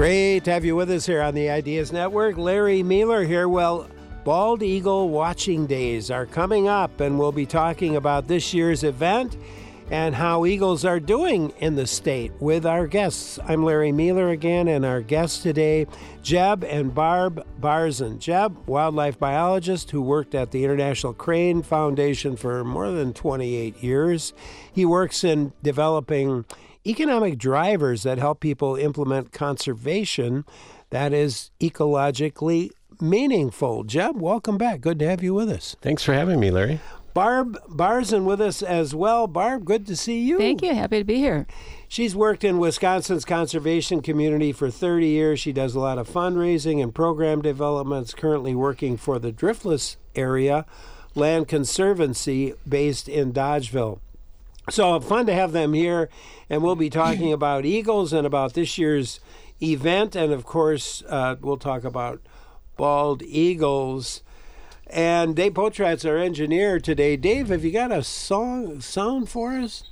Great to have you with us here on the Ideas Network. Larry Mueller here. Well, Bald Eagle Watching Days are coming up, and we'll be talking about this year's event and how eagles are doing in the state with our guests. I'm Larry Mueller again, and our guests today, Jeb and Barb Barzun. Jeb, wildlife biologist who worked at the International Crane Foundation for more than 28 years. He works in developing economic drivers that help people implement conservation that is ecologically meaningful. Jeb, welcome back. Good to have you with us. Thanks for having me, Larry. Barb Barzun with us as well. Barb, good to see you. Thank you. Happy to be here. She's worked in Wisconsin's conservation community for 30 years. She does a lot of fundraising and program developments, currently working for the Driftless Area Land Conservancy based in Dodgeville. So fun to have them here, and we'll be talking about eagles and about this year's event, and of course we'll talk about bald eagles. And Dave Potrat's our engineer today. Dave, have you got a sound for us?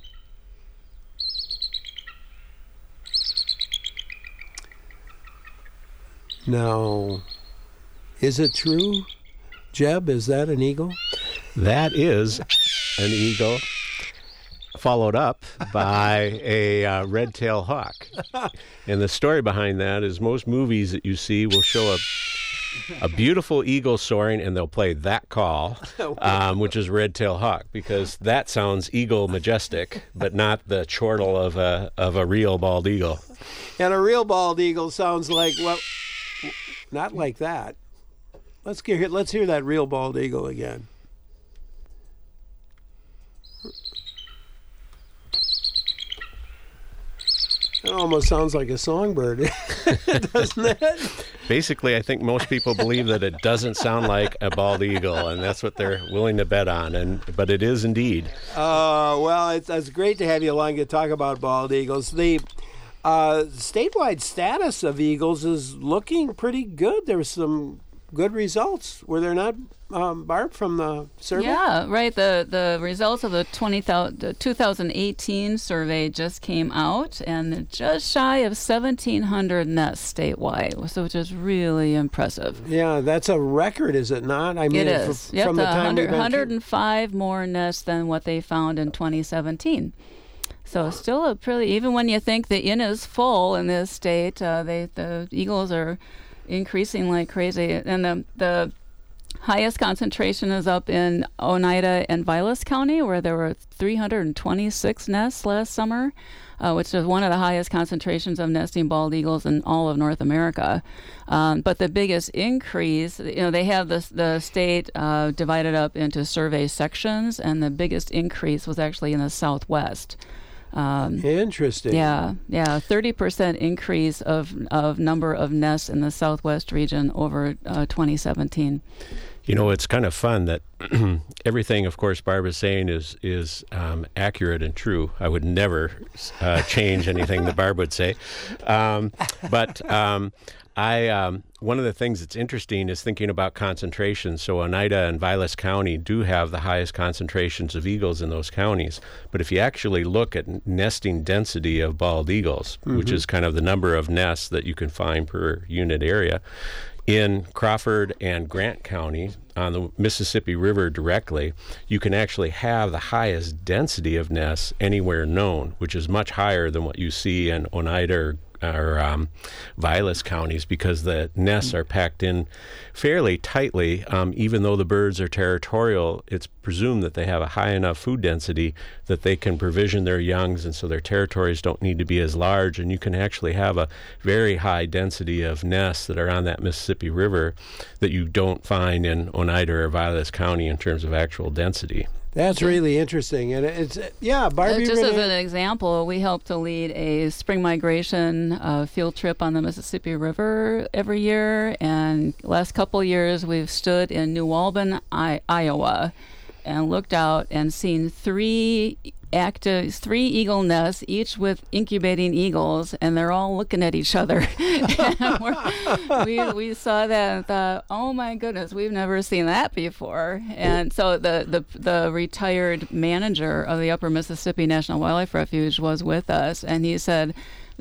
No. Is it true? Jeb, is that an eagle? That is an eagle, followed up by a red-tailed hawk. And the story behind that is most movies that you see will show a beautiful eagle soaring, and they'll play that call, which is red-tailed hawk, because that sounds eagle majestic, but not the chortle of a real bald eagle. And a real bald eagle sounds like, well, not like that. Let's hear that real bald eagle again. It almost sounds like a songbird, doesn't it? Basically, I think most people believe that it doesn't sound like a bald eagle, and that's what they're willing to bet on. But it is indeed. Well, it's great to have you along to talk about bald eagles. The statewide status of eagles is looking pretty good. There's some good results. Were there not, Barb, from the survey? Yeah, right. The results of the 2018 survey just came out, and just shy of 1,700 nests statewide, so which is really impressive. Yeah, that's a record, is it not? I mean, it is. From the time 105 more nests than what they found in 2017. So still a pretty, even when you think the inn is full in this state, the eagles are increasing like crazy. And the highest concentration is up in Oneida and Vilas County, where there were 326 nests last summer, which is one of the highest concentrations of nesting bald eagles in all of North America. But the biggest increase, they have the state divided up into survey sections, and the biggest increase was actually in the Southwest. Interesting. Yeah, 30% increase of number of nests in the Southwest region over 2017. It's kind of fun that everything, of course, Barbara's saying is accurate and true. I would never change anything that Barb would say. But one of the things that's interesting is thinking about concentration. So Oneida and Vilas County do have the highest concentrations of eagles in those counties. But if you actually look at nesting density of bald eagles, which is kind of the number of nests that you can find per unit area, in Crawford and Grant County on the Mississippi River directly, you can actually have the highest density of nests anywhere known, which is much higher than what you see in Oneida or Vilas counties, because the nests are packed in fairly tightly. Even though the birds are territorial, it's presumed that they have a high enough food density that they can provision their youngs, and so their territories don't need to be as large, and you can actually have a very high density of nests that are on that Mississippi River that you don't find in Oneida or Vilas County in terms of actual density. That's really interesting. And it's, Barbie. Just as an example, we help to lead a spring migration field trip on the Mississippi River every year. And last couple years, we've stood in New Albin, Iowa, and looked out and seen three eagle nests, each with incubating eagles, and they're all looking at each other. And we saw that and thought, oh my goodness, we've never seen that before. And so the retired manager of the Upper Mississippi National Wildlife Refuge was with us, and he said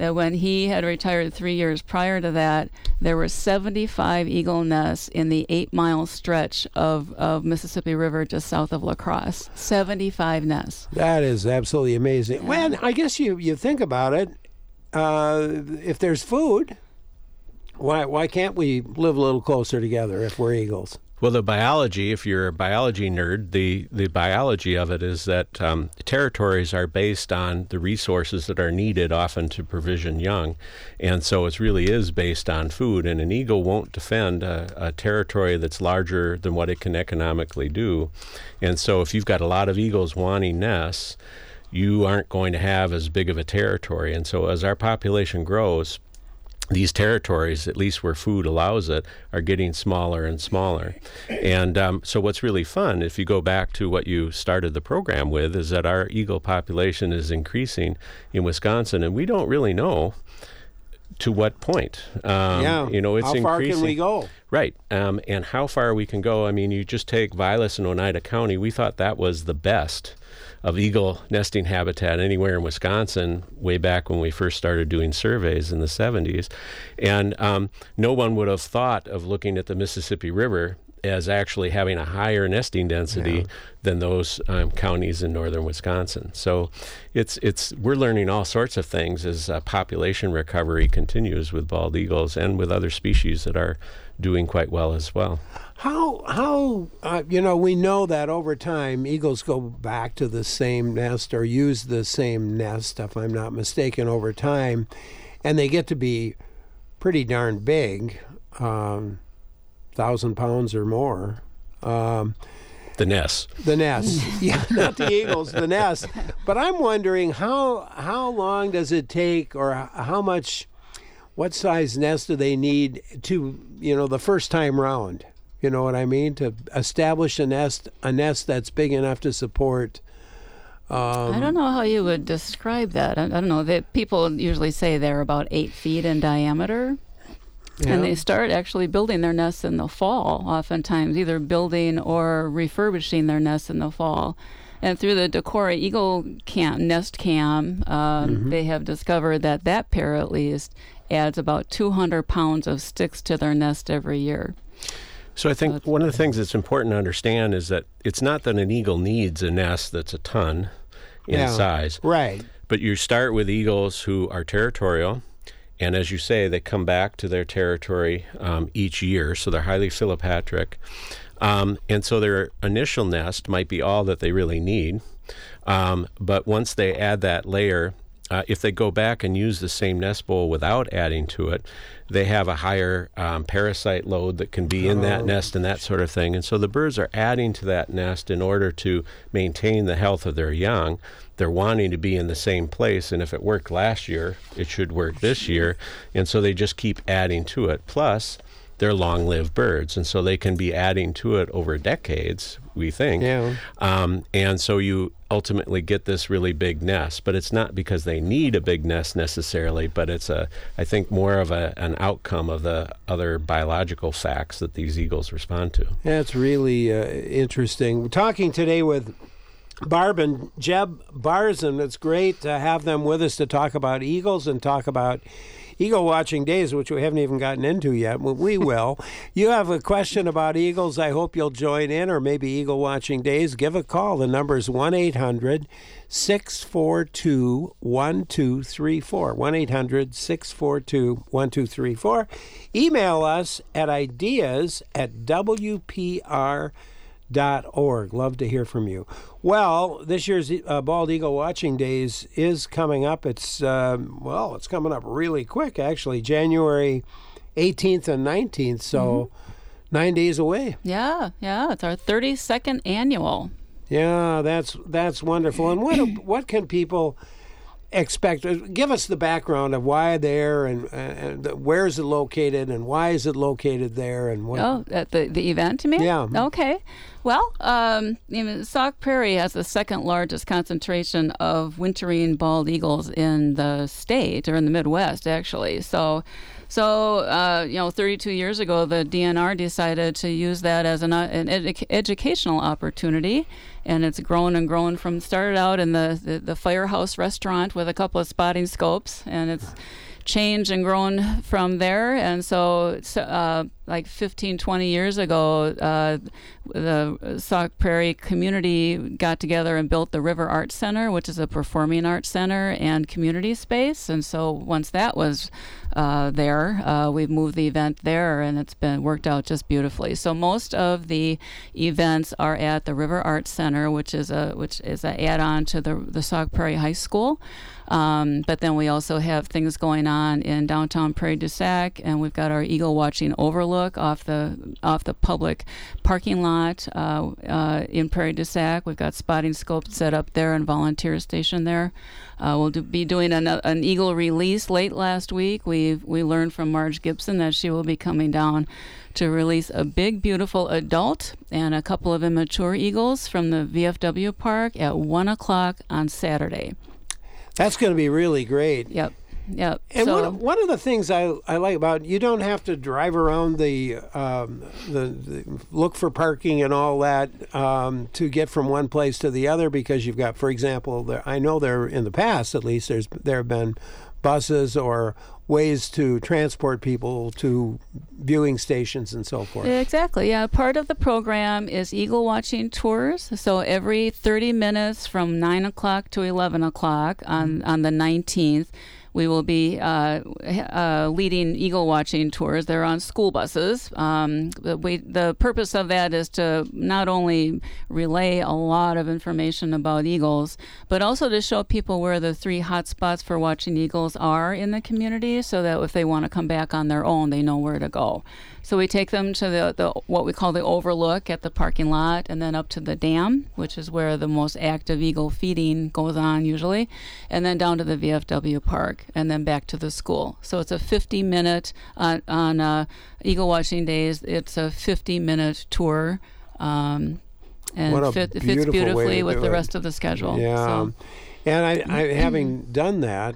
that when he had retired 3 years prior to that, there were 75 eagle nests in the 8-mile stretch of Mississippi River just south of La Crosse. 75 nests. That is absolutely amazing. Yeah. Well, I guess you think about it. If there's food, why can't we live a little closer together if we're eagles? Well, the biology, if you're a biology nerd, the biology of it is that territories are based on the resources that are needed often to provision young. And so it really is based on food. And an eagle won't defend a territory that's larger than what it can economically do. And so if you've got a lot of eagles wanting nests, you aren't going to have as big of a territory. And so as our population grows, these territories, at least where food allows it, are getting smaller and smaller. And so what's really fun, if you go back to what you started the program with, is that our eagle population is increasing in Wisconsin, and we don't really know to what point. It's how increasing. far can we go? Right, and how far we can go. I mean, you just take Vilas and Oneida County. We thought that was the best of eagle nesting habitat anywhere in Wisconsin way back when we first started doing surveys in the 70s. And no one would have thought of looking at the Mississippi River as actually having a higher nesting density than those counties in northern Wisconsin. So we're learning all sorts of things as population recovery continues with bald eagles and with other species that are doing quite well as well. How we know that over time eagles go back to the same nest or use the same nest, if I'm not mistaken, over time, and they get to be pretty darn big, 1,000 pounds or more. The nests. The nests. Yeah, not the eagles, the nests. But I'm wondering how long does it take, or what size nest do they need to, the first time round? You know what I mean? To establish a nest that's big enough to support. I don't know how you would describe that. I don't know. People usually say they're about 8 feet in diameter. Yeah. And they start actually building their nests in the fall, oftentimes, either building or refurbishing their nests in the fall. And through the Decorah Eagle Nest Cam, they have discovered that pair, at least, adds about 200 pounds of sticks to their nest every year. So I think one of the things that's important to understand is that it's not that an eagle needs a nest that's a ton in size. Right. But you start with eagles who are territorial, and as you say, they come back to their territory each year, so they're highly philopatric. And so their initial nest might be all that they really need. But once they add that layer, if they go back and use the same nest bowl without adding to it, they have a higher parasite load that can be in that nest and that sort of thing. And so the birds are adding to that nest in order to maintain the health of their young. They're wanting to be in the same place, and if it worked last year, it should work this year. And so they just keep adding to it. Plus, they're long-lived birds, and so they can be adding to it over decades, we think. Yeah. And so you ultimately get this really big nest, but it's not because they need a big nest necessarily, but it's I think more of an outcome of the other biological facts that these eagles respond to. That's really interesting. We're talking today with Barb and Jeb Barzun. It's great to have them with us to talk about eagles and talk about Eagle Watching Days, which we haven't even gotten into yet. We will. You have a question about eagles, I hope you'll join in, or maybe Eagle Watching Days. Give a call. The number is 1-800-642-1234. 1-800-642-1234. Email us at ideas@wpr.org. Love to hear from you. Well, this year's Bald Eagle Watching Days is coming up. It's coming up really quick, actually. January 18th and 19th, so 9 days away. Yeah, it's our 32nd annual. Yeah, that's wonderful. And what can people expect? Give us the background of why they're and where is it located and why is it located there and what. Oh, at the event, you mean? Yeah. Okay. Well, Sauk Prairie has the second largest concentration of wintering bald eagles in the state, or in the Midwest, actually. So So, 32 years ago, the DNR decided to use that as an educational opportunity, and it's grown and grown started out in the Firehouse restaurant with a couple of spotting scopes, and it's changed and grown from there. And so like 15, 20 years ago, the Sauk Prairie community got together and built the River Arts Center, which is a performing arts center and community space. And so once that was there, we've moved the event there, and it's been worked out just beautifully. So most of the events are at the River Arts Center, which is an add-on to the Sauk Prairie High School. But then we also have things going on in downtown Prairie du Sac, and we've got our eagle watching overlook off the public parking lot in Prairie du Sac. We've got spotting scopes set up there and volunteer station there. We'll be doing an eagle release late last week. We learned from Marge Gibson that she will be coming down to release a big, beautiful adult and a couple of immature eagles from the VFW park at 1 o'clock on Saturday. That's going to be really great. Yep. And so, one of the things I like about, you don't have to drive around the look for parking and all that to get from one place to the other, because you've got, for example, I know there in the past at least there have been buses or ways to transport people to viewing stations and so forth. Exactly, yeah. Part of the program is eagle watching tours. So every 30 minutes from 9 o'clock to 11 o'clock on the 19th, we will be leading eagle watching tours. They're on school buses. The purpose of that is to not only relay a lot of information about eagles, but also to show people where the 3 hot spots for watching eagles are in the community, so that if they want to come back on their own, they know where to go. So we take them to the what we call the overlook at the parking lot, and then up to the dam, which is where the most active eagle feeding goes on usually, and then down to the VFW park, and then back to the school. So it's a 50-minute on eagle watching days. It's a 50-minute tour, and it fits beautifully with the rest of the schedule. Yeah, so. And I having done that.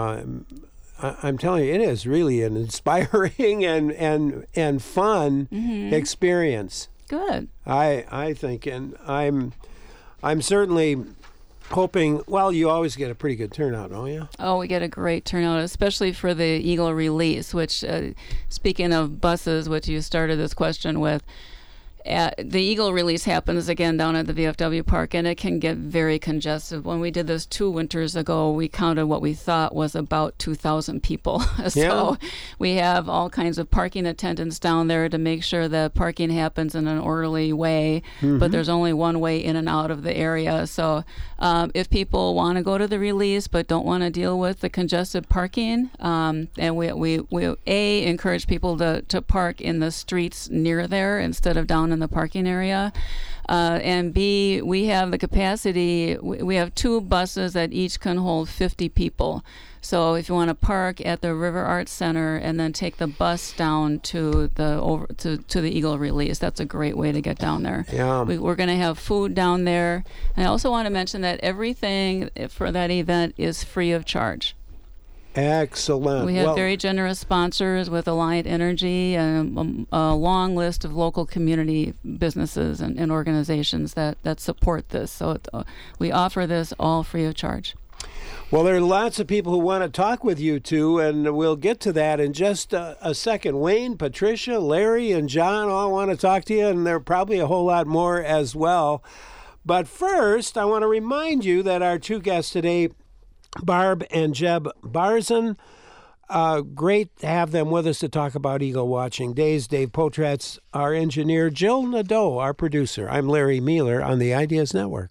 I'm telling you, it is really an inspiring and fun experience. Good. I think, and I'm certainly hoping. Well, you always get a pretty good turnout, don't you? Oh, we get a great turnout, especially for the eagle release. Which, speaking of buses, which you started this question with. The eagle release happens again down at the VFW park, and it can get very congested. When we did this 2 winters ago, we counted what we thought was about 2,000 people. So we have all kinds of parking attendants down there to make sure that parking happens in an orderly way, but there's only one way in and out of the area. So if people want to go to the release but don't want to deal with the congested parking, and we encourage people to park in the streets near there instead of down in the parking area, and B, we have the capacity. We have 2 buses that each can hold 50 people. So if you want to park at the River Arts Center and then take the bus down to the Eagle Release, that's a great way to get down there. Yeah. We're going to have food down there, and I also want to mention that everything for that event is free of charge. Excellent. We have very generous sponsors with Alliant Energy and a long list of local community businesses and organizations that support this. So we offer this all free of charge. Well, there are lots of people who want to talk with you two, and we'll get to that in just a second. Wayne, Patricia, Larry, and John all want to talk to you, and there are probably a whole lot more as well. But first, I want to remind you that our 2 guests today, Barb and Jeb Barzun. Great to have them with us to talk about Eagle Watching Days. Dave Potratz, our engineer. Jill Nadeau, our producer. I'm Larry Mealer on the Ideas Network.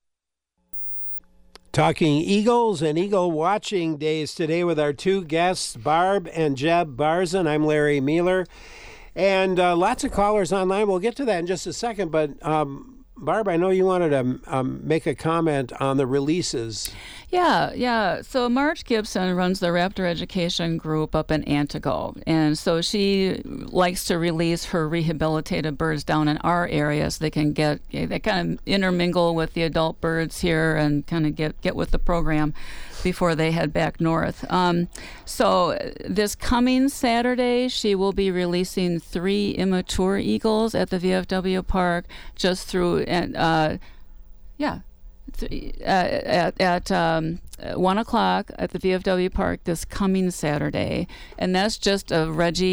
Talking Eagles and Eagle Watching Days today with our 2 guests, Barb and Jeb Barzun. I'm Larry Mealer. And lots of callers online. We'll get to that in just a second, but Barb, I know you wanted to make a comment on the releases. Yeah. So Marge Gibson runs the Raptor Education Group up in Antigo, and so she likes to release her rehabilitated birds down in our area so they kind of intermingle with the adult birds here and kind of get with the program. before they head back north. So this coming Saturday, she will be releasing 3 immature eagles at the VFW park just through at 1 o'clock at the VFW park this coming Saturday. And that's just a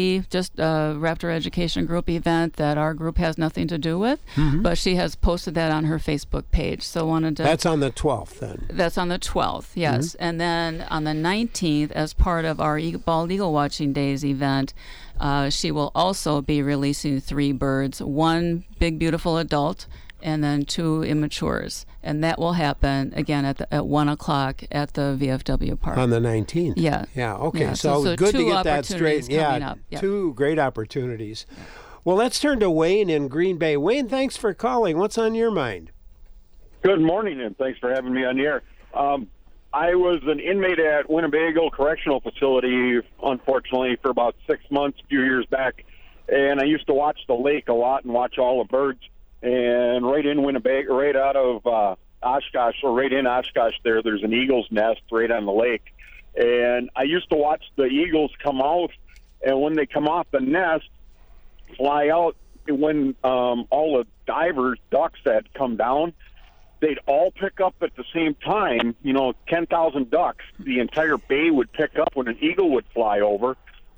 Raptor Education Group event that our group has nothing to do with, but she has posted that on her Facebook page. So wanted to... That's on the 12th then? That's on the 12th, yes. And then on the 19th, as part of our Bald Eagle Watching Days event, she will also be releasing 3 birds, 1 big, beautiful adult, and then 2 immatures. And that will happen, again, at 1 o'clock at the VFW park. On the 19th? Yeah. Yeah, okay. Yeah, so good to get that straight. Yeah, up. 2 great opportunities. Yeah. Well, let's turn to Wayne in Green Bay. Wayne, thanks for calling. What's on your mind? Good morning, and thanks for having me on the air. I was an inmate at Winnebago Correctional Facility, unfortunately, for about 6 months, a few years back. And I used to watch the lake a lot and watch all the birds. And right in Winnebago, right out of Oshkosh, or right in Oshkosh there's an eagle's nest right on the lake. And I used to watch the eagles come out, and when they come off the nest, fly out, when all the divers, ducks that come down, they'd all pick up at the same time, 10,000 ducks. The entire bay would pick up when an eagle would fly over.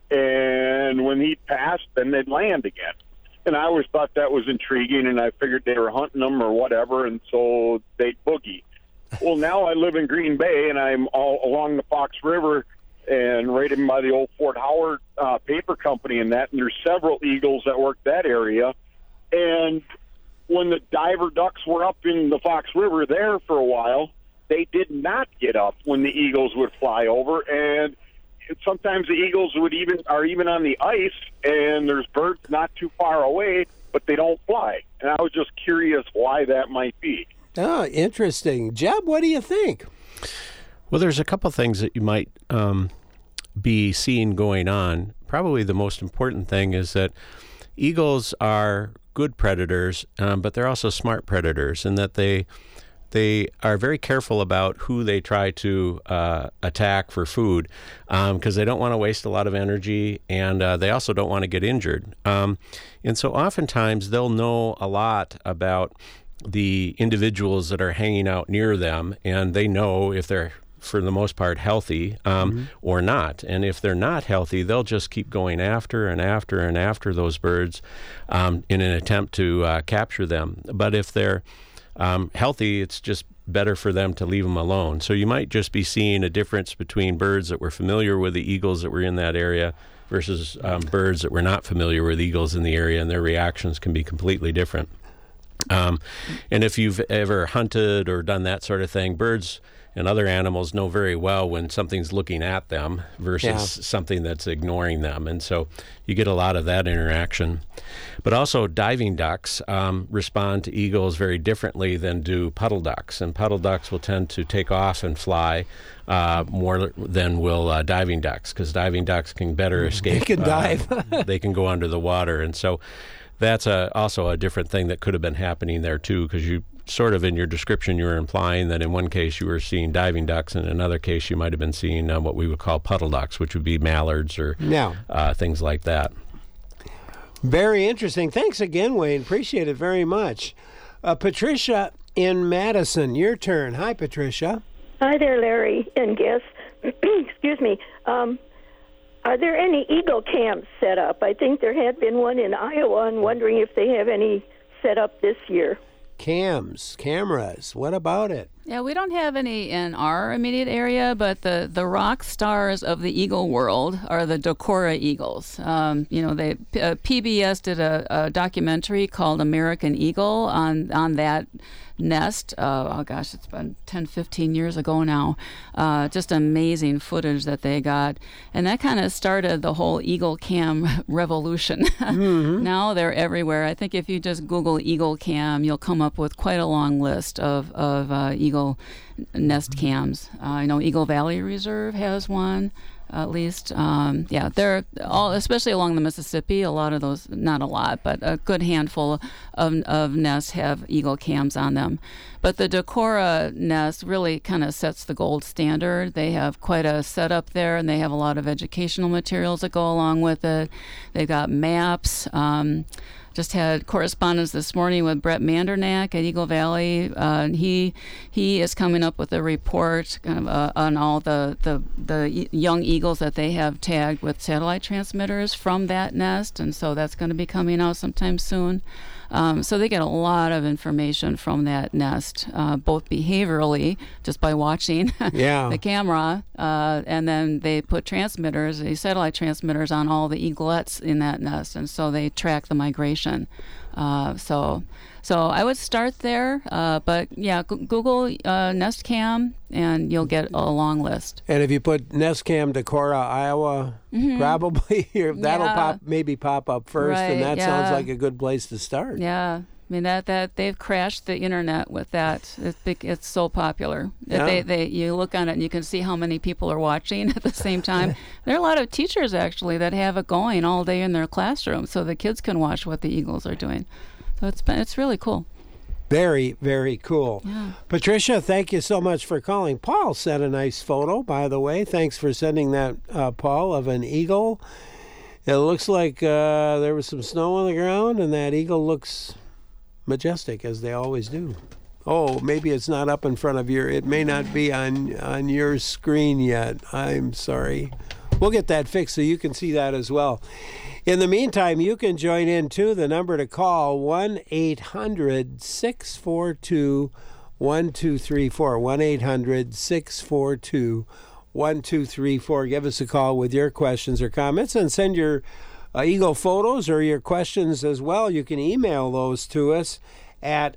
And when he'd pass, then they'd land again. And I always thought that was intriguing, and I figured they were hunting them or whatever, and so they'd boogie. Well, now I live in Green Bay, and I'm all along the Fox River and right in by the old Fort Howard paper company and that, and there's several eagles that work that area. And when the diver ducks were up in the Fox River there for a while, they did not get up when the eagles would fly over, and sometimes the eagles are even on the ice, and there's birds not too far away, but they don't fly. And I was just curious why that might be. Oh, interesting. Jeb, what do you think? Well, there's a couple things that you might be seeing going on. Probably the most important thing is that eagles are good predators, but they're also smart predators, in that they are very careful about who they try to attack for food, because they don't want to waste a lot of energy, and they also don't want to get injured. And so oftentimes they'll know a lot about the individuals that are hanging out near them, and they know if they're, for the most part, healthy or not. And if they're not healthy, they'll just keep going after and after and after those birds in an attempt to capture them. But if they're healthy, it's just better for them to leave them alone. So you might just be seeing a difference between birds that were familiar with the eagles that were in that area versus birds that were not familiar with eagles in the area, and their reactions can be completely different. And if you've ever hunted or done that sort of thing, birds and other animals know very well when something's looking at them versus something that's ignoring them. And so you get a lot of that interaction. But also diving ducks respond to eagles very differently than do puddle ducks. And puddle ducks will tend to take off and fly more than will diving ducks, because diving ducks can better escape. They can dive. They can go under the water. And so that's also a different thing that could have been happening there, too, because you sort of in your description, you were implying that in one case you were seeing diving ducks, and in another case you might have been seeing what we would call puddle ducks, which would be mallards or things like that. Very interesting. Thanks again, Wayne. Appreciate it very much. Patricia in Madison, your turn. Hi, Patricia. Hi there, Larry and guests. Excuse me. Are there any eagle camps set up? I think there had been one in Iowa, and wondering if they have any set up this year. Cameras. What about it? Yeah, we don't have any in our immediate area, but the rock stars of the eagle world are the Decorah eagles. PBS did a documentary called American Eagle on that nest. It's been 10, 15 years ago now. Just amazing footage that they got. And that kind of started the whole eagle cam revolution. Now they're everywhere. I think if you just Google eagle cam, you'll come up with quite a long list of eagle eagle nest cams. I know Eagle Valley Reserve has one. At least, they're all, especially along the Mississippi, a lot of those, not a lot, but a good handful of nests have eagle cams on them. But the Decorah nest really kind of sets the gold standard. They have quite a setup there, and they have a lot of educational materials that go along with it. They've got maps. Just had correspondence this morning with Brett Mandernack at Eagle Valley. He is coming up with a report kind of on all the young eagles that they have tagged with satellite transmitters from that nest, and so that's going to be coming out sometime soon. So they get a lot of information from that nest, both behaviorally, just by watching the camera, and then they put transmitters, these satellite transmitters, on all the eaglets in that nest, and so they track the migration. So I would start there, but yeah, Google Nest Cam, and you'll get a long list. And if you put Nest Cam Decorah, Iowa, probably that'll pop up first, and that sounds like a good place to start. Yeah. I mean that they've crashed the internet with that. It's so popular. You look on it and you can see how many people are watching at the same time. There are a lot of teachers actually that have it going all day in their classroom, so the kids can watch what the eagles are doing. So it's really cool. Very, very cool. Yeah. Patricia, thank you so much for calling. Paul sent a nice photo, by the way. Thanks for sending that, Paul, of an eagle. It looks like there was some snow on the ground, and that eagle looks majestic, as they always do. Oh, maybe it's not up in front of it may not be on your screen yet. I'm sorry. We'll get that fixed so you can see that as well. In the meantime, you can join in too. The number to call, 1-800-642-1234, 1-800-642-1234. Give us a call with your questions or comments, and send your eagle photos or your questions as well. You can email those to us at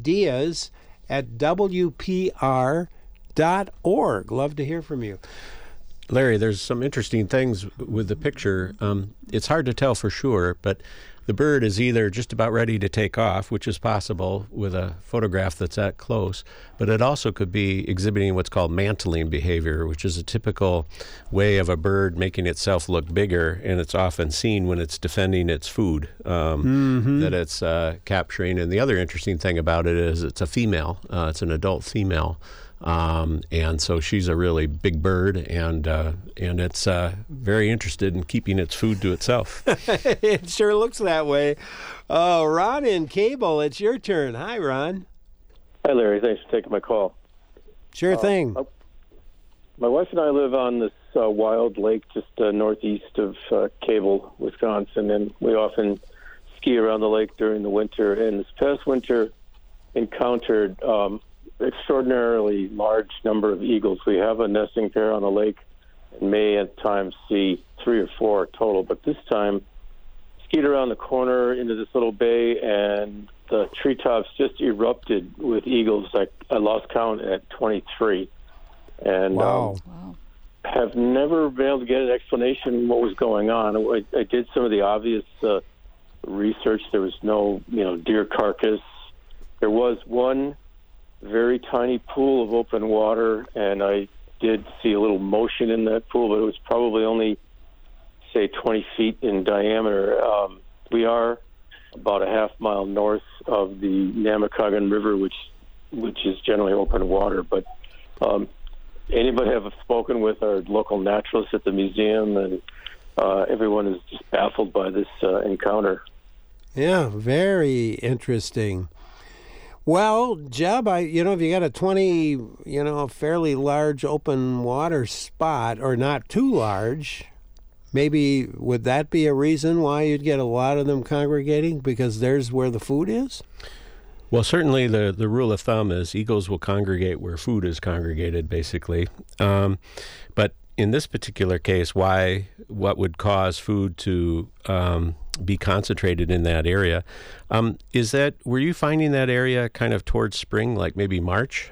ideas@wpr.org. Love to hear from you. Larry, there's some interesting things with the picture. It's hard to tell for sure, but the bird is either just about ready to take off, which is possible with a photograph that's that close, but it also could be exhibiting what's called mantling behavior, which is a typical way of a bird making itself look bigger, and it's often seen when it's defending its food that it's capturing. And the other interesting thing about it is it's a female. It's an adult female. And so she's a really big bird, and it's very interested in keeping its food to itself. It sure looks that way. Ron in Cable, it's your turn. Hi, Ron. Hi, Larry. Thanks for taking my call. Sure thing. My wife and I live on this wild lake just northeast of Cable, Wisconsin, and we often ski around the lake during the winter. And this past winter encountered extraordinarily large number of eagles. We have a nesting pair on the lake and may at times see 3 or 4 total, but this time skied around the corner into this little bay, and the treetops just erupted with eagles. I lost count at 23, and have never been able to get an explanation what was going on. I did some of the obvious research. There was no deer carcass. There was one very tiny pool of open water, and I did see a little motion in that pool, but it was probably only, say, 20 feet in diameter. We are about a half mile north of the Namakagon River, which is generally open water. But anybody have spoken with our local naturalists at the museum, and everyone is just baffled by this encounter. Yeah, very interesting. Well, Jeb, if you got a 20, fairly large open water spot, or not too large, maybe would that be a reason why you'd get a lot of them congregating, because there's where the food is? Well, certainly the rule of thumb is eagles will congregate where food is congregated, basically. But in this particular case, what would cause food to be concentrated in that area? Were you finding that area kind of towards spring, like maybe March?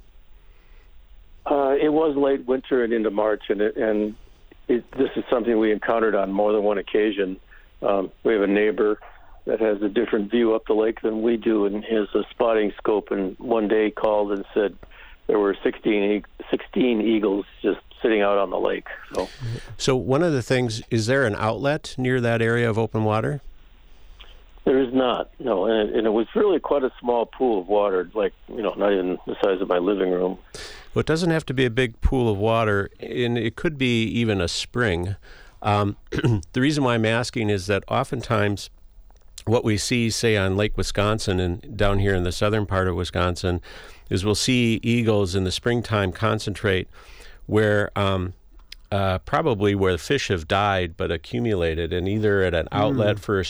It was late winter and into March, and this is something we encountered on more than one occasion. We have a neighbor that has a different view up the lake than we do, and has a spotting scope, and one day called and said, there were 16 eagles just sitting out on the lake. So one of the things, is there an outlet near that area of open water? There is not, no, and it was really quite a small pool of water, like, not even the size of my living room. Well, it doesn't have to be a big pool of water, and it could be even a spring. The reason why I'm asking is that oftentimes what we see, say, on Lake Wisconsin and down here in the southern part of Wisconsin, is we'll see eagles in the springtime concentrate where probably where the fish have died but accumulated, and either at an outlet for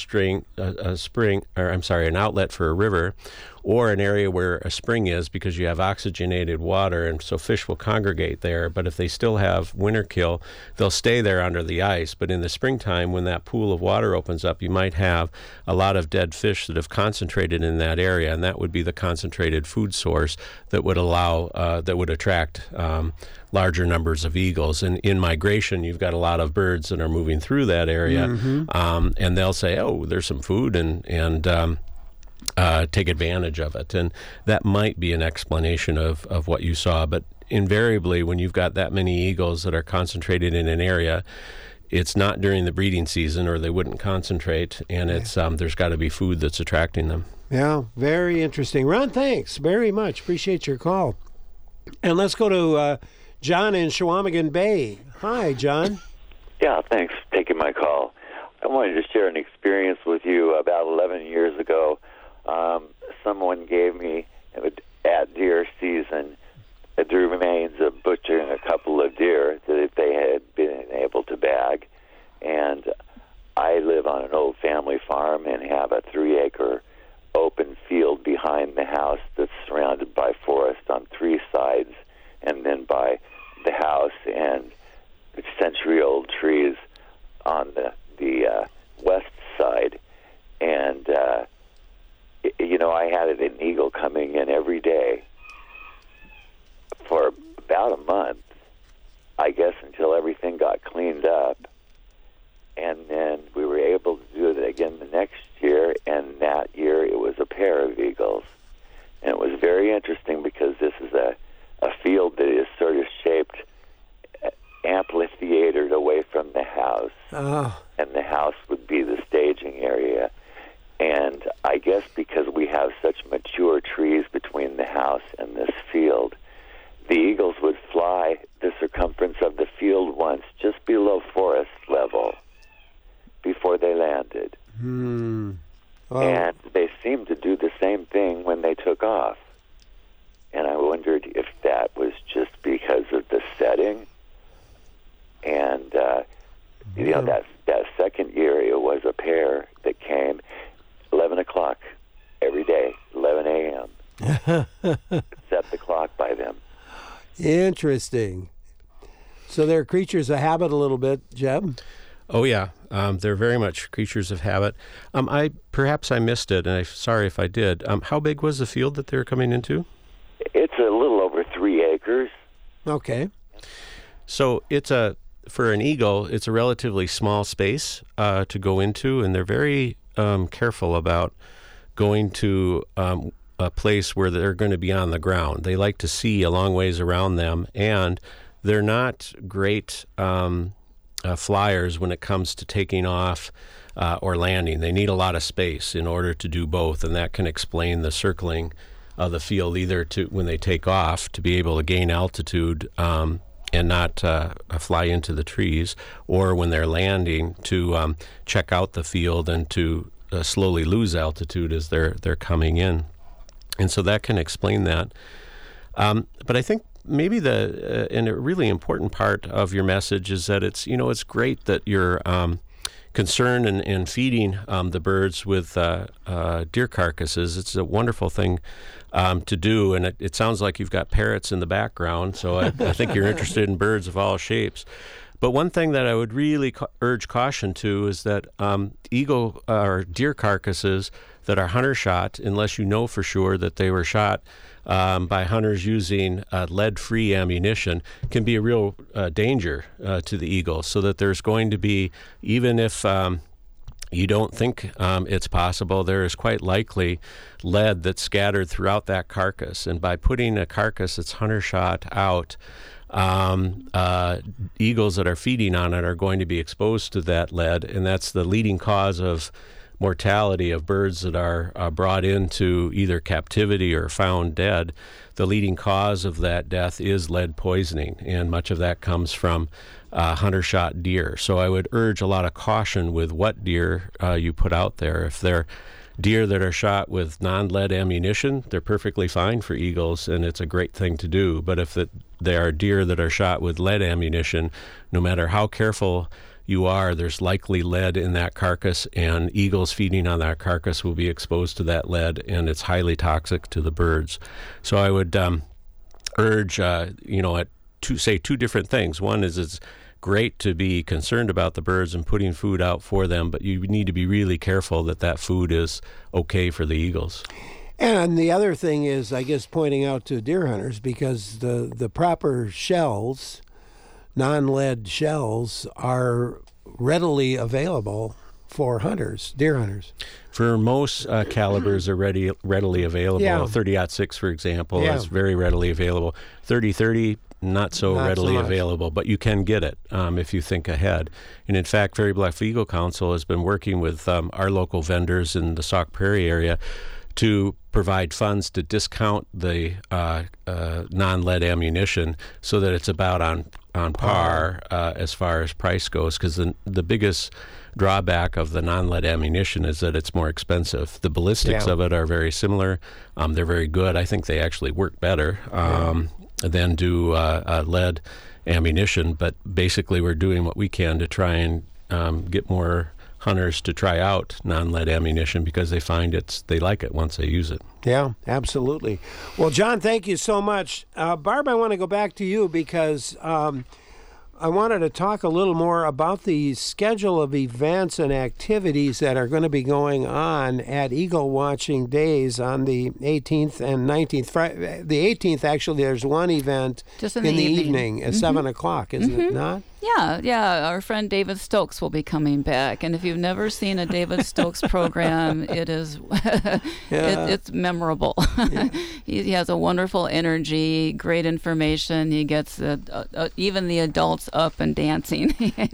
an outlet for a river, or an area where a spring is, because you have oxygenated water, and so fish will congregate there. But if they still have winter kill, they'll stay there under the ice. But in the springtime, when that pool of water opens up, you might have a lot of dead fish that have concentrated in that area, and that would be the concentrated food source that would attract larger numbers of eagles. And in migration, you've got a lot of birds that are moving through that area, and they'll say, "Oh, there's some food," and take advantage of it. And that might be an explanation of what you saw. But invariably, when you've got that many eagles that are concentrated in an area, it's not during the breeding season, or they wouldn't concentrate, and it's there's got to be food that's attracting them. Yeah, very interesting. Ron, thanks very much. Appreciate your call. And let's go to John in Chequamegon Bay. Hi, John. Yeah, thanks for taking my call. I wanted to share an experience with you. About 11 years ago, someone gave me, at deer season, the remains of butchering a couple of deer that they had been able to bag. And I live on an old family farm and have a 3-acre open field behind the house that's surrounded by forest on 3 sides, and then by the house and century-old trees on the west side. And I had an eagle coming in every day for about a month, I guess, until everything got cleaned up. And then we were able to do it again the next year, and that year it was a pair of eagles. And it was very interesting because this is a field that is sort of shaped amphitheatered away from the house. Oh. And the house would be the staging area. And I guess because we have such mature trees between the house and this field, the eagles would fly the circumference of the field once, just below forest level, before they landed. Wow. And they seemed to do the same thing when they took off. And I wondered if that was just because of the setting. And, that second year, it was a pair that came 11 o'clock every day, 11 a.m. Set the clock by them. Interesting. So they're creatures of habit a little bit, Jeb? Oh, yeah. They're very much creatures of habit. Perhaps I missed it, and I'm sorry if I did. How big was the field that they were coming into? It's a little over 3 acres. Okay. So for an eagle, it's a relatively small space to go into, and they're very careful about going to a place where they're going to be on the ground. They like to see a long ways around them, and they're not great flyers when it comes to taking off or landing. They need a lot of space in order to do both, and that can explain the circling of the field, either to when they take off to be able to gain altitude and not fly into the trees, or when they're landing to check out the field and to slowly lose altitude as they're coming in. And so that can explain that. But I think maybe and a really important part of your message is that it's great that you're concerned and feeding the birds with deer carcasses. It's a wonderful thing to do, and it sounds like you've got parrots in the background, so I think you're interested in birds of all shapes. But one thing that I would really urge caution to is that eagle or deer carcasses that are hunter shot, unless you know for sure that they were shot by hunters using lead-free ammunition, can be a real danger to the eagle. So that there's going to be, even if you don't think it's possible. There is quite likely lead that's scattered throughout that carcass. And by putting a carcass that's hunter shot out, eagles that are feeding on it are going to be exposed to that lead, and that's the leading cause of mortality of birds that are brought into either captivity or found dead. The leading cause of that death is lead poisoning, and much of that comes from hunter-shot deer. So I would urge a lot of caution with what deer you put out there. If they're deer that are shot with non-lead ammunition, they're perfectly fine for eagles, and it's a great thing to do. But if they are deer that are shot with lead ammunition, no matter how careful you are, there's likely lead in that carcass, and eagles feeding on that carcass will be exposed to that lead, and it's highly toxic to the birds. So I would urge, two different things. One is it's great to be concerned about the birds and putting food out for them, but you need to be really careful that food is okay for the eagles. And the other thing is, I guess, pointing out to deer hunters, because the proper shells, non-lead shells, are readily available for hunters, deer hunters. For most calibers are readily available. Yeah. 30-06, for example, Yeah. is very readily available. 30-30, not so readily available, but you can get it if you think ahead. And in fact, Fairy Bluff Eagle Council has been working with our local vendors in the Sauk Prairie area to provide funds to discount the non-lead ammunition so that it's about on par as far as price goes, because the biggest drawback of the non-lead ammunition is that it's more expensive. The ballistics of it are very similar. They're very good. I think they actually work better than do lead ammunition, but basically we're doing what we can to try and get more hunters to try out non-lead ammunition because they find they like it once they use it. Yeah, absolutely. Well, John, thank you so much. Barb, I want to go back to you because I wanted to talk a little more about the schedule of events and activities that are going to be going on at Eagle Watching Days on the 18th and 19th. The 18th, actually, there's one event Just in the the evening at 7 o'clock, isn't it not? Yeah. Our friend David Stokes will be coming back, and if you've never seen a David Stokes program, it is it's memorable. He has a wonderful energy, great information. He gets even the adults up and dancing,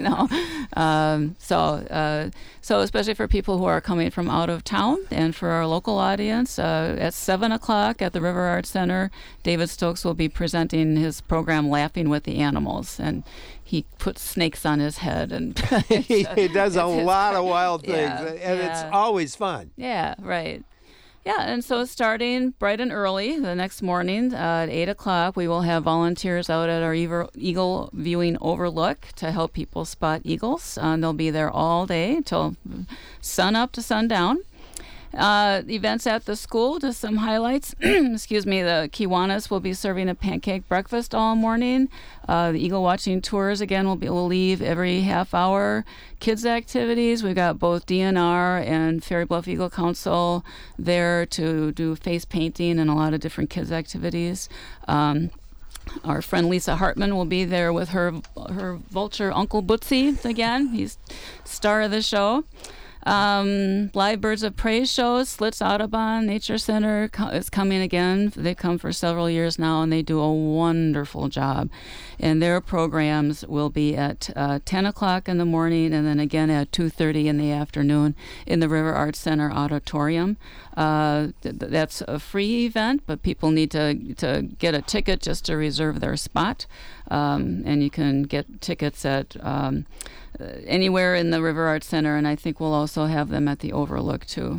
So especially for people who are coming from out of town, and for our local audience, at 7 o'clock at the River Arts Center, David Stokes will be presenting his program Laughing with the Animals, and he puts snakes on his head, and he does a lot of wild things, and it's always fun. Yeah, right. Yeah, and so starting bright and early the next morning at 8 o'clock, we will have volunteers out at our Eagle Viewing Overlook to help people spot eagles. They'll be there all day till sun up to sundown. Events at the school, just some highlights. Excuse me, the Kiwanis will be serving a pancake breakfast all morning. The Eagle Watching Tours, again, will leave every half hour. Kids activities, we've got both DNR and Fairy Bluff Eagle Council there to do face painting and a lot of different kids activities. Our friend Lisa Hartman will be there with her vulture Uncle Bootsy again. He's star of the show. Live Birds of Prey shows, Slits Audubon Nature Center is coming again. They've come for several years now, and they do a wonderful job. And their programs will be at 10 o'clock in the morning and then again at 2:30 in the afternoon in the River Arts Center auditorium. That's a free event, but people need to get a ticket just to reserve their spot. And you can get tickets at anywhere in the River Arts Center, and I think we'll also have them at the Overlook too.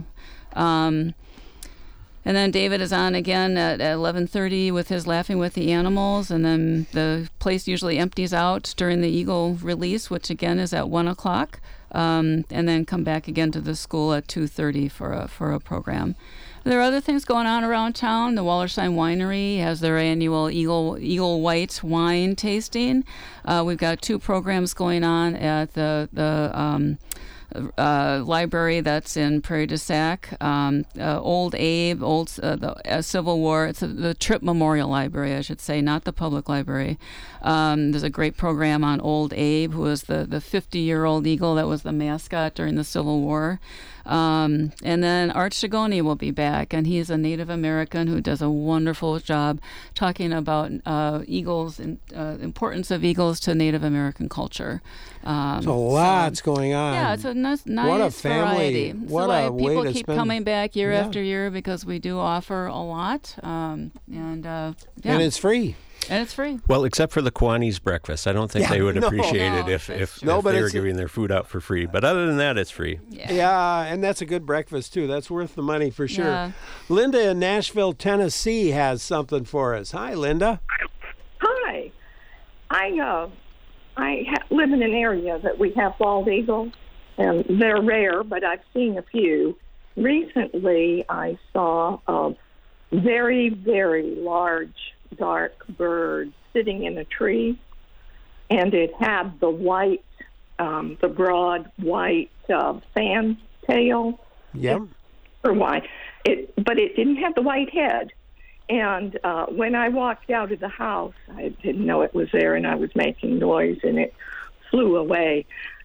And then David is on again at 11:30 with his Laughing with the Animals, and then the place usually empties out during the Eagle release, which again is at 1 o'clock, and then come back again to the school at 2:30 for a program. There are other things going on around town. The Wallersheim Winery has their annual Eagle White wine tasting. We've got two programs going on at the library that's in Prairie du Sac. Old Abe, the Civil War. It's the Tripp Memorial Library, I should say, not the public library. There's a great program on Old Abe, who was the 50-year-old eagle that was the mascot during the Civil War. And then Art Shigoni will be back, and he's a Native American who does a wonderful job talking about eagles and importance of eagles to Native American culture. So lots going on. Yeah, it's a nice what a family! variety. What so a way people to keep spend. coming back year Yeah. after year because we do offer a lot, and it's free. And it's free. Well, except for the Kiwanis breakfast. I don't think they would no. appreciate No, it if that's No, but they were it's- giving their food out for free. But other than that, it's free. Yeah, and that's a good breakfast too. That's worth the money for sure. Yeah. Linda in Nashville, Tennessee has something for us. Hi, Linda. Hi. I live in an area that we have bald eagles, and they're rare, but I've seen a few. Recently, I saw a very, very large, dark bird sitting in a tree, and it had the white, the broad white fan tail. Yep. Or why? But it didn't have the white head. And when I walked out of the house, I didn't know it was there, and I was making noise, and it flew away.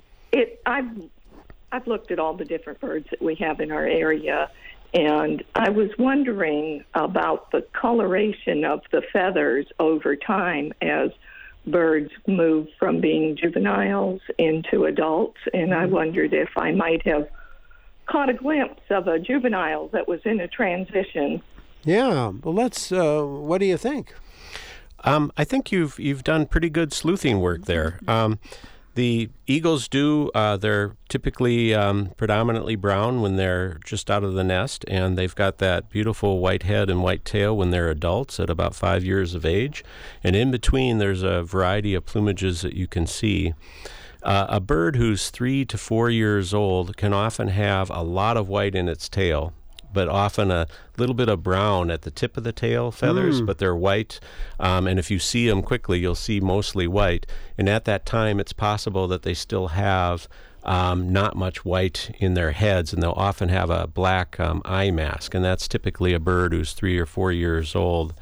I've looked at all the different birds that we have in our area, and I was wondering about the coloration of the feathers over time as birds move from being juveniles into adults, and I wondered if I might have caught a glimpse of a juvenile that was in a transition. Yeah. Well, let's. What do you think? I think you've done pretty good sleuthing work there. The eagles they're typically predominantly brown when they're just out of the nest, and they've got that beautiful white head and white tail when they're adults at about 5 years of age. And in between, there's a variety of plumages that you can see. A bird who's 3 to 4 years old can often have a lot of white in its tail, but often a little bit of brown at the tip of the tail feathers, but they're white. And if you see them quickly, you'll see mostly white. And at that time, it's possible that they still have not much white in their heads, and they'll often have a black eye mask. And that's typically a bird who's 3 or 4 years old.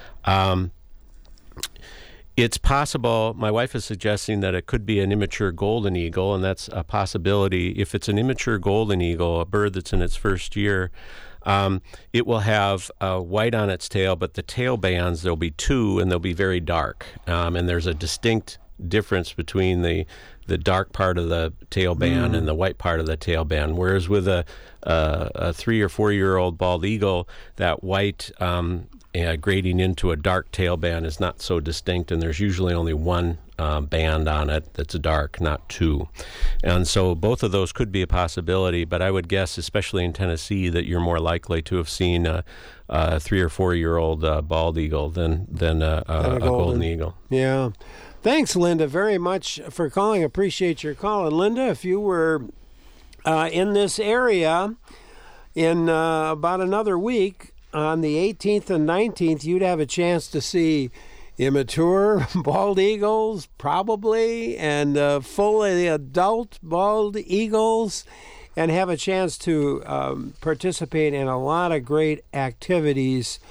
It's possible, my wife is suggesting that it could be an immature golden eagle, and that's a possibility. If it's an immature golden eagle, a bird that's in its first year, it will have white on its tail, but the tail bands, there'll be two, and they'll be very dark. And there's a distinct difference between the dark part of the tail band and the white part of the tail band. Whereas with a 3 or 4 year old bald eagle, that white grading into a dark tail band is not so distinct, and there's usually only one band on it that's dark, not two. And so both of those could be a possibility, but I would guess, especially in Tennessee, that you're more likely to have seen a 3 or 4 year old bald eagle than a golden eagle. Yeah. Thanks, Linda, very much for calling. Appreciate your call. And Linda, if you were in this area in about another week, on the 18th and 19th, you'd have a chance to see immature bald eagles, probably, and fully adult bald eagles, and have a chance to participate in a lot of great activities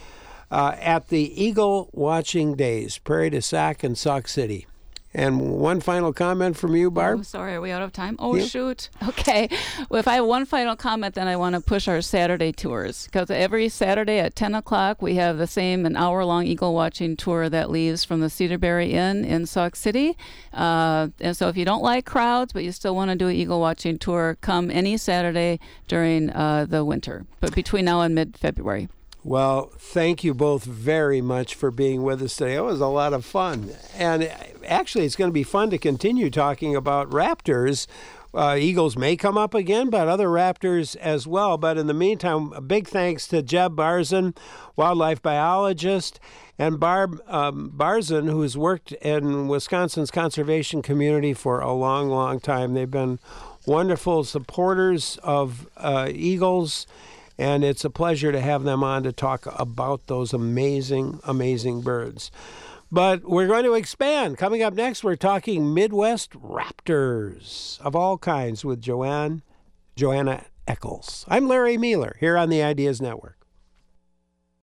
at the Eagle Watching Days, Prairie du Sac and Sauk City. And one final comment from you, Barb? Oh, sorry, are we out of time? Oh, Yeah. shoot. Okay. Well, if I have one final comment, then I want to push our Saturday tours. Because every Saturday at 10 o'clock, we have the same an hour-long eagle watching tour that leaves from the Cedarberry Inn in Sauk City. And so if you don't like crowds, but you still want to do an eagle watching tour, come any Saturday during the winter, but between now and mid-February. Well, thank you both very much for being with us today. It was a lot of fun. And actually, it's going to be fun to continue talking about raptors. Eagles may come up again, but other raptors as well. But in the meantime, a big thanks to Jeb Barzun, wildlife biologist, and Barb Barzun, who's worked in Wisconsin's conservation community for a long, long time. They've been wonderful supporters of eagles. And it's a pleasure to have them on to talk about those amazing, amazing birds. But we're going to expand. Coming up next, we're talking Midwest raptors of all kinds with Joanne Joanna Eccles. I'm Larry Mealer here on the Ideas Network.